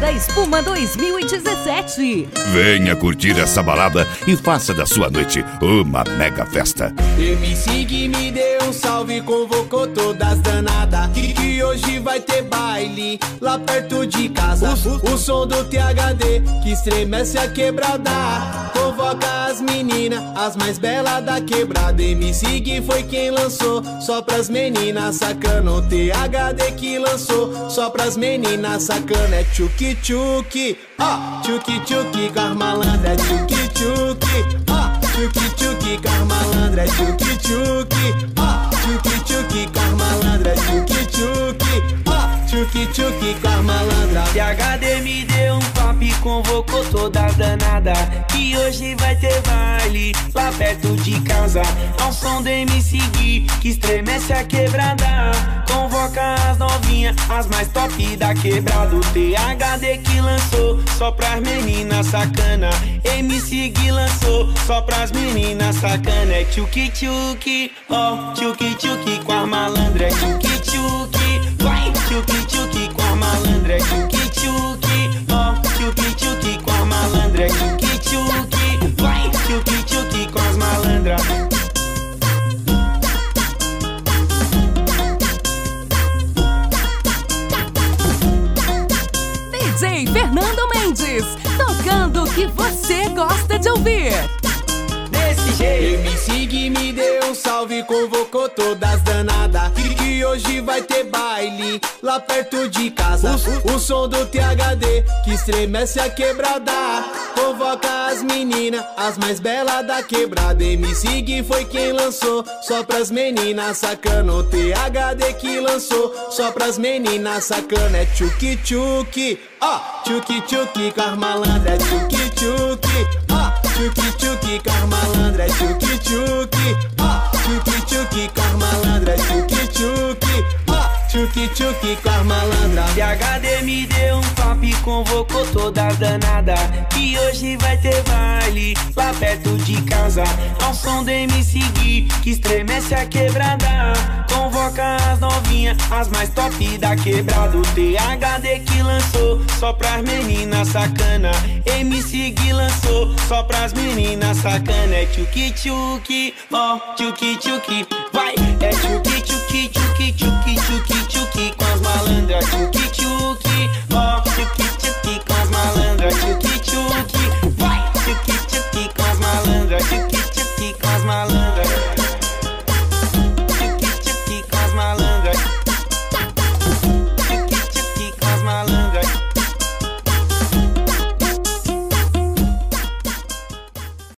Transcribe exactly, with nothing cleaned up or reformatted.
da Espuma dois mil e dezessete. Venha curtir essa balada e faça da sua noite uma mega festa. M C Gui me deu um salve, convocou todas danadas, que, que hoje vai ter baile lá perto de casa. O, o som do T H D que estremece a quebrada, convoca as meninas, as mais belas da quebrada. M C Gui foi quem lançou, só pras meninas sacana. O T H D que lançou, só pras meninas sacana. É tchuki tchuki, ó, tchuki tchuki com as malandras. É tchuki tchuki, ó, tchuki tchuki com as malandras. É tchuki tchuki, ó, tchuki tchuki com as malandras. É tchuki tchuki, ó, tchuki tchuki com as malandras. T H D me deu um papo e convocou toda danada, que hoje vai ter baile lá perto de casa. Ao som do M C Gui que estremece a quebrada, convoca as novinhas, as mais top da quebrada. O T H D que lançou, só pras meninas sacana. M C Gui lançou, só pras meninas sacana. É tchuki tchuki, ó, tchuki tchuki com a malandra. É tchuki tchuki, vai, tchuki tchuki com a malandra. É tchuki tchuki, ó, tchuki tchuki com a malandra. É tchuki tchuki, vai, tchuki tchuki com as malandras. D J Fernando Mendes, tocando o que você gosta de ouvir. Desse jeito. M C Gui me deu um salve, convocou todas danadas, que, que hoje vai ter baile lá perto de casa. O, o som do T H D que estremece a quebrada, convoca as meninas, as mais belas da quebrada. M C Gui foi quem lançou, só pras meninas sacana. O T H D que lançou, só pras meninas sacana. É tchuki tchuki, ó, tchuki tchuki com as malandras. É tchuki tchuki, ó, tchuki tchuki com as malandras. É tchuki tchuki, ó, tchuki tchuki com as malandras. É tchuki tchuki, ó, tchuki tchuki com as malandras. T H D me deu um papo e convocou toda danada, que hoje vai ter baile lá perto de casa. Ao som do M C Gui que estremece a quebrada, convoca as novinhas, as mais top da quebrada. O T H D que lançou, só pras meninas sacana. M C Gui lançou, só pras meninas sacana. É tchuki tchuki, ó, tchuki tchuki, vai. É tchuki tchuki, tchuki tchuki, tchuki tchuki com as malandras. Tchuki tchuki,